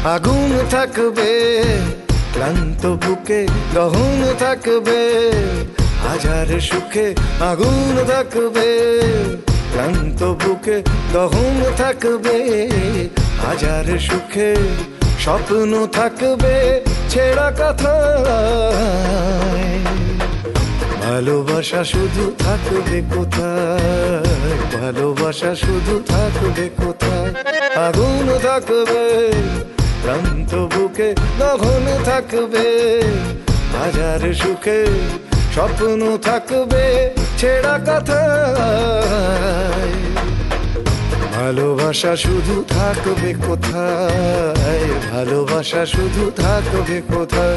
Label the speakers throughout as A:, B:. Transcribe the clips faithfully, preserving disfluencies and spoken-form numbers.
A: আগুন থাকবে ক্লান্ত বুকে, দহন থাকবে হাজার সুখে। আগুন থাকবে ক্লান্ত বুকে, দহন থাকবে হাজার সুখে। স্বপ্ন থাকবে ছেঁড়া কথা, ভালোবাসা শুধু থাকবে কোথায়, ভালোবাসা শুধু থাকবে কোথায়। আগুন থাকবে ক্লান্ত বুকে, দহন থাকবে হাজার সুখে। স্বপ্ন থাকবে ছেঁড়া কথা, ভালোবাসা শুধু থাকবে কোথায়, ভালোবাসা শুধু থাকবে কোথায়।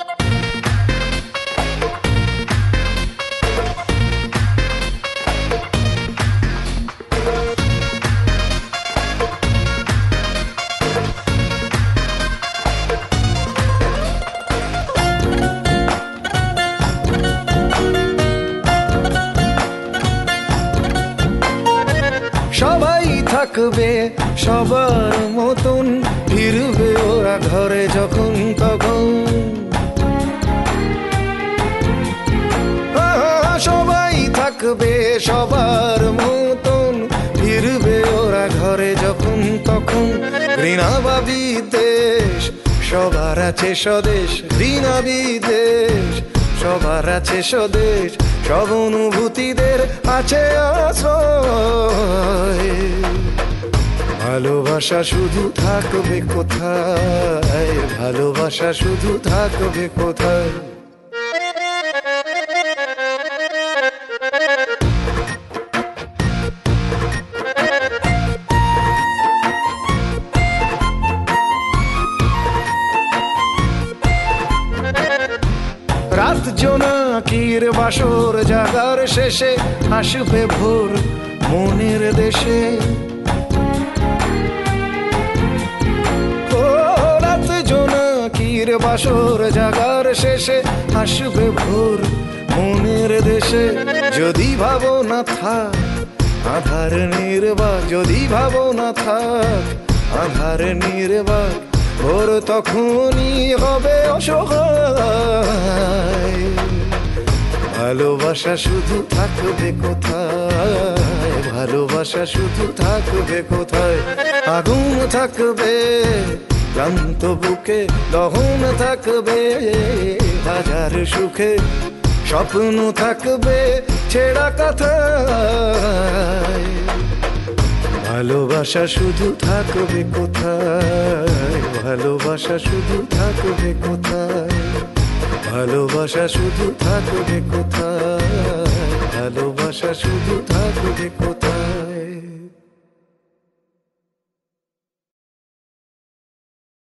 A: সবাই থাকবে সবার মতন, ফিরবে ওরা ঘরে যখন তখন। সবাই থাকবে সবার মতন, ফিরবে ওরা ঘরে যখন তখন। ঘৃণা বা বিদ্বেষ সবার আছে স্বদেশ, ঘৃণা বিদ্বেষ সবার আছে স্বদেশ। সব অনুভূতিদের আছে আশ্রয়, ভালোবাসা শুধু থাকবে কোথায়, ভালোবাসা শুধু থাকবে কোথায়। রাত জোনাকির বাসর জাগার শেষে, আসবে ভোর মনের দেশে। ও রাত জোনাকির বাসর জাগার শেষে, আসবে ভোর মনের দেশে। যদি ভাবনা থাক আধার নির্বাক, যদি ভাবনা থাক আধার নির্বাক, ভোর তখনই হবে অসহায়। ভালোবাসা শুধু থাকবে কোথায়, ভালোবাসা শুধু থাকবে কোথায়। আগুন থাকবে ক্লান্ত বুকে, দহন থাকবে হাজার সুখে। স্বপ্ন থাকবে ছেঁড়া কথা, ভালোবাসা শুধু থাকবে কোথায়, ভালোবাসা শুধু থাকবে কোথায়, ভালোবাসা শুধু থাকবে কোথায়, ভালোবাসা শুধু থাকবে কোথায়।